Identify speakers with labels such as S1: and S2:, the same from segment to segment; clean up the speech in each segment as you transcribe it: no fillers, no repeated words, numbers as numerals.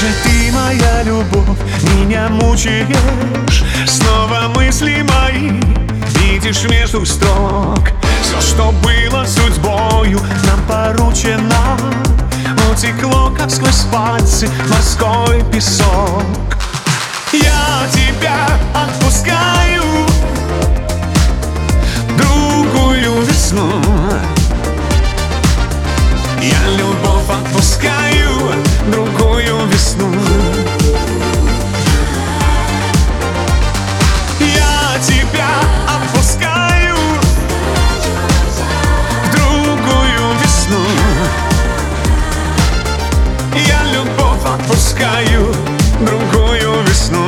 S1: же ты, моя любовь, меня мучаешь. Снова мысли мои видишь между строк. Все, что было судьбою нам поручено, утекло, как сквозь пальцы морской песок. Я тебя отпускаю, другую весну. Я любовь отпускаю, другую весну. Я тебя отпускаю, другую весну. Я любовь отпускаю, другую весну.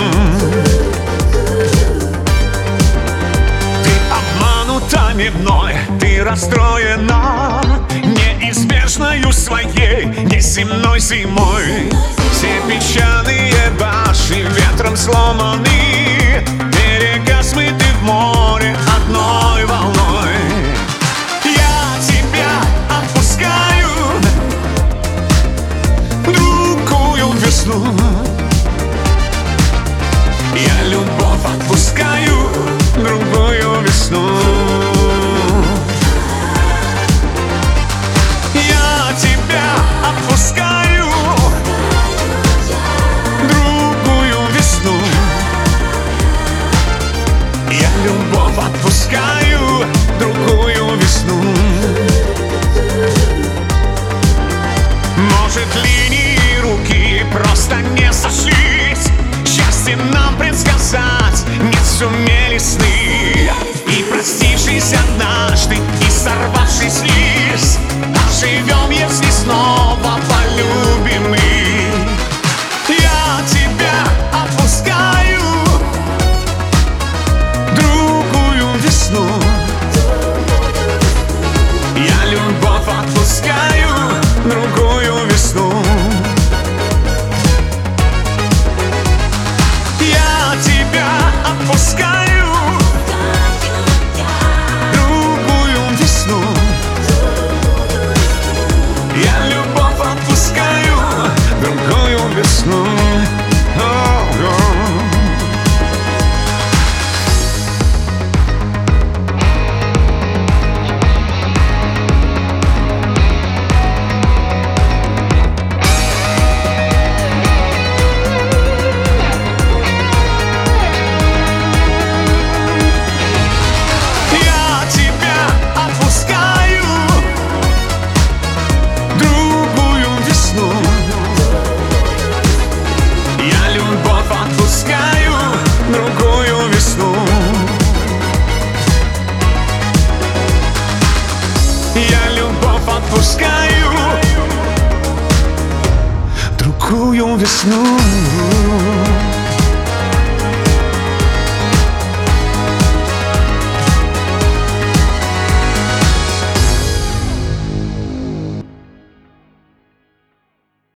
S1: Ты обманута не мной, ты расстроена неизбежною своей неземной зимой. Все песчаные башни ветром сломаны, берега смыты в море одной волной. Я тебя отпускаю, другую весну. Я любовь отпускаю, другую весну. Я тебя отпускаю, другую весну. Я любовь отпускаю, другую весну. Может, линии руки просто не сошлись, счастье нам предсказать не сумели сны. И простившись однажды, и сорвавшись лист, оживем, если снова полюбим мы. Я тебя отпускаю, другую весну. Я любовь отпускаю, другую весну. Я тебя отпускаю, другую весну. Я любовь отпускаю, другую весну. Другую весну. Я любовь отпускаю, другую весну.